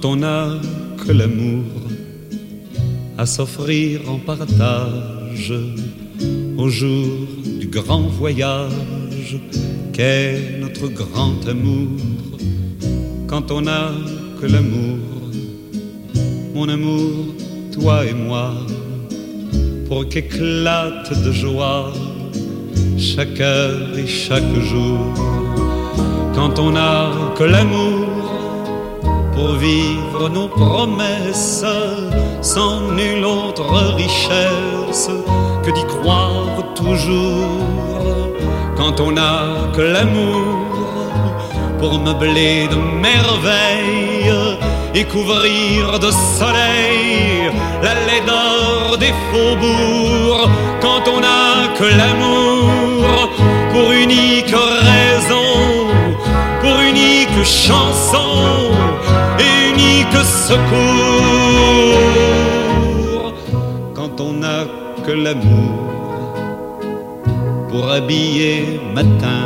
quand on n'a que l'amour à s'offrir en partage au jour du grand voyage qu'est notre grand amour. Quand on n'a que l'amour, mon amour, toi et moi, pour qu'éclate de joie chaque heure et chaque jour. Quand on n'a que l'amour pour vivre nos promesses sans nulle autre richesse que d'y croire toujours. Quand on n'a que l'amour pour meubler de merveilles et couvrir de soleil la laideur des faubourgs. Quand on n'a que l'amour pour unique raison, pour unique chanson et unique secours. Quand on n'a que l'amour pour habiller matin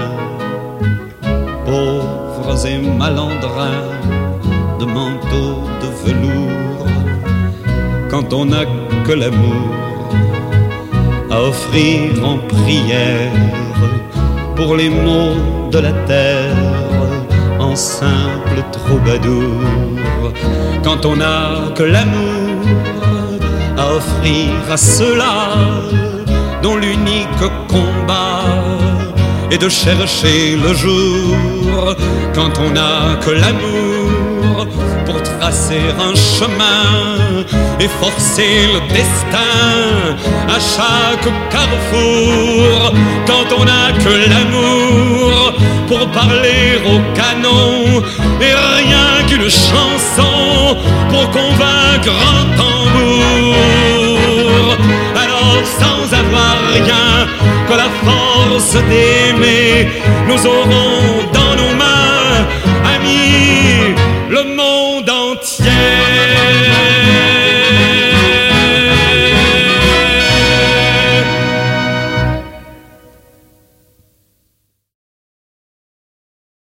pauvres et malandrins de manteaux de velours. Quand on n'a que l'amour à offrir en prière pour les maux de la terre en simple troubadour. Quand on n'a que l'amour à offrir à ceux-là dont l'unique combat est de chercher le jour. Quand on n'a que l'amour pour tracer un chemin et forcer le destin à chaque carrefour. Quand on n'a que l'amour pour parler au canon et rien qu'une chanson pour convaincre un tambour. Alors sans avoir rien que la force d'aimer, nous aurons dans